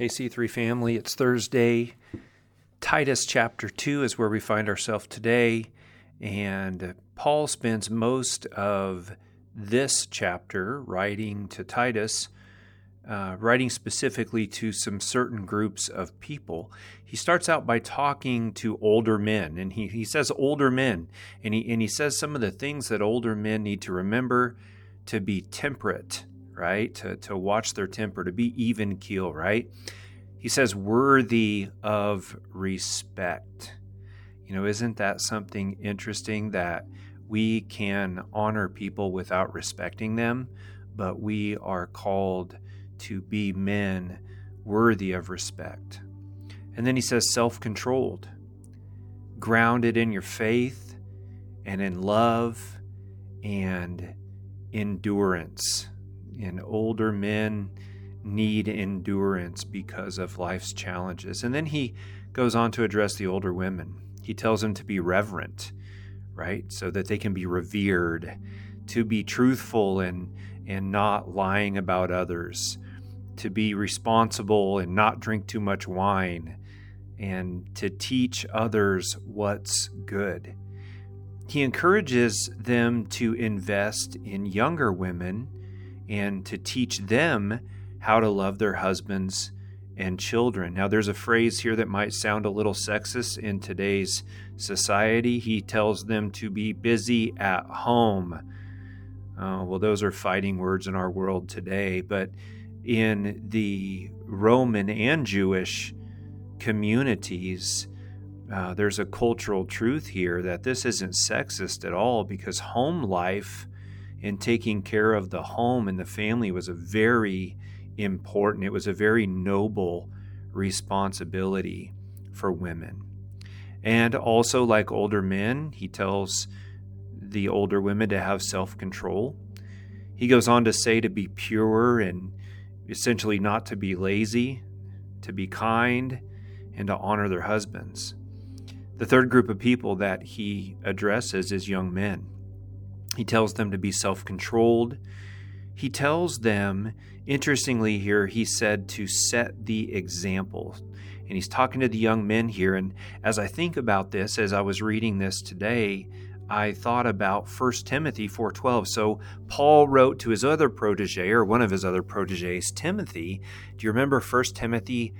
Hey, C3 family, it's Thursday. Titus chapter 2 is where we find ourselves today, and Paul spends most of this chapter writing to Titus, writing specifically to some certain groups of people. He starts out by talking to older men, and he says older men, and he says some of the things that older men need to remember: to be temperate, right? To watch their temper, to be even keel, right? He says worthy of respect. Isn't that something interesting, that we can honor people without respecting them, but we are called to be men worthy of respect. And then he says self-controlled, grounded in your faith and in love and endurance. And older men need endurance because of life's challenges. And then he goes on to address the older women. He tells them to be reverent, right? So that they can be revered, to be truthful and not lying about others, to be responsible and not drink too much wine, and to teach others what's good. He encourages them to invest in younger women and to teach them how to love their husbands and children. Now, there's a phrase here that might sound a little sexist in today's society. He tells them to be busy at home. Well, those are fighting words in our world today, but in the Roman and Jewish communities, there's a cultural truth here that this isn't sexist at all, because home life and taking care of the home and the family was a very important, it was a very noble responsibility for women. And also, like older men, he tells the older women to have self-control. He goes on to say to be pure and essentially not to be lazy, to be kind, and to honor their husbands. The third group of people that he addresses is young men. He tells them to be self-controlled. He tells them, interestingly here, he said to set the example. And he's talking to the young men here. And as I think about this, as I was reading this today, I thought about 1 Timothy 4:12. So Paul wrote to his other protege, or one of his other proteges, Timothy. Do you remember 1 Timothy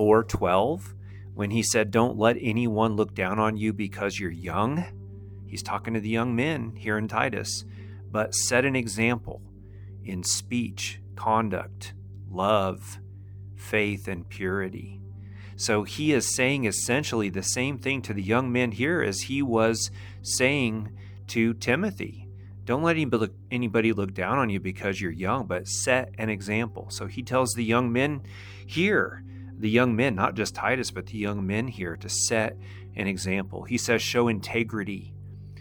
4:12? When he said, don't let anyone look down on you because you're young? He's talking to the young men here in Titus. But set an example in speech, conduct, love, faith, and purity. So he is saying essentially the same thing to the young men here as he was saying to Timothy. Don't let anybody look down on you because you're young, but set an example. So he tells the young men here, the young men, not just Titus, but the young men here, to set an example. He says, show integrity.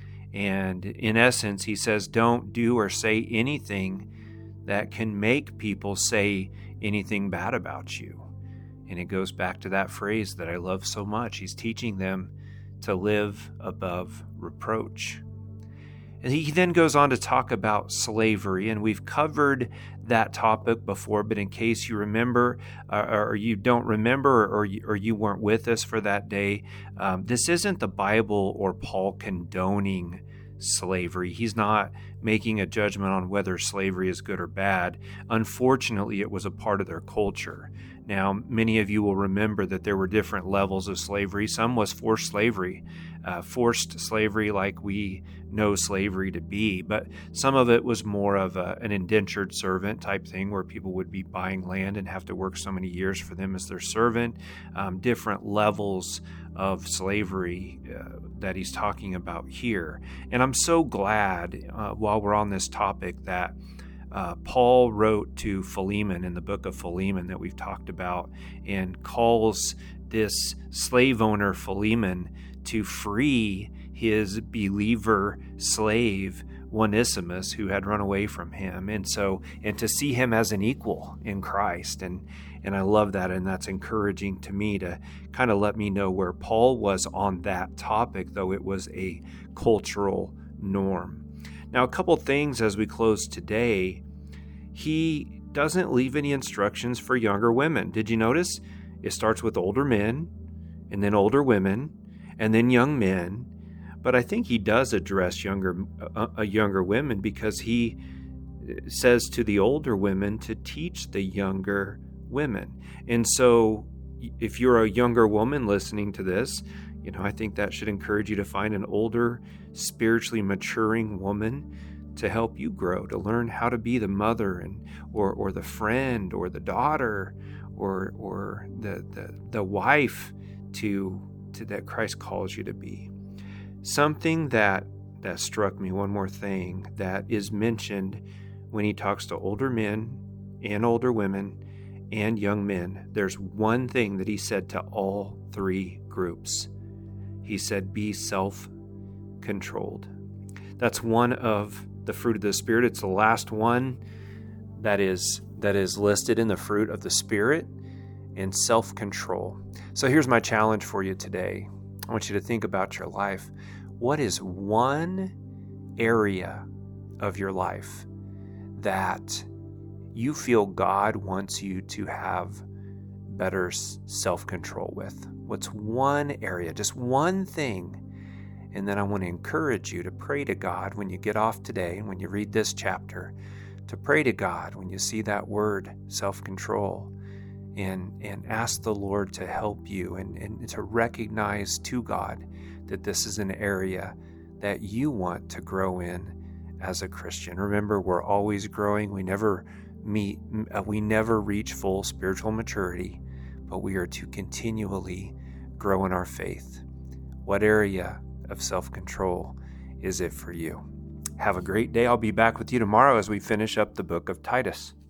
And in essence, he says, don't do or say anything that can make people say anything bad about you. And it goes back to that phrase that I love so much. He's teaching them to live above reproach. And he then goes on to talk about slavery, and we've covered that topic before, but in case you remember, or you don't remember, or you weren't with us for that day, this isn't the Bible or Paul condoning slavery. He's not making a judgment on whether slavery is good or bad. Unfortunately, it was a part of their culture. Now, many of you will remember that there were different levels of slavery. Some was forced slavery like we know slavery to be, but some of it was more of an indentured servant type thing, where people would be buying land and have to work so many years for them as their servant. Different levels of slavery that he's talking about here. And I'm so glad, while we're on this topic, that Paul wrote to Philemon in the book of Philemon that we've talked about, and calls this slave owner Philemon to free his believer slave Onesimus, who had run away from him, and to see him as an equal in Christ. And I love that, and that's encouraging to me to kind of let me know where Paul was on that topic, though it was a cultural norm. Now, a couple things as we close today. He doesn't leave any instructions for younger women. Did you notice? It starts with older men, and then older women, and then young men. But I think he does address younger women, because he says to the older women to teach the younger women. And so if you're a younger woman listening to this, I think that should encourage you to find an older, spiritually maturing woman to help you grow, to learn how to be the mother or the friend or the daughter or the wife to that Christ calls you to be. Something that struck me, one more thing that is mentioned when he talks to older men and older women and young men. There's one thing that he said to all three groups. He said, be self-controlled. That's one of the fruit of the Spirit. It's the last one that is listed in the fruit of the Spirit, and self-control. So here's my challenge for you today. I want you to think about your life. What is one area of your life that you feel God wants you to have better self-control with? What's one area, just one thing? And then I want to encourage you to pray to God when you get off today and when you read this chapter, to pray to God when you see that word, self-control, and ask the Lord to help you and to recognize to God that this is an area that you want to grow in as a Christian. Remember, we're always growing. We never reach full spiritual maturity, but we are to continually grow in our faith. What area of self-control is it for you? Have a great day. I'll be back with you tomorrow as we finish up the book of Titus.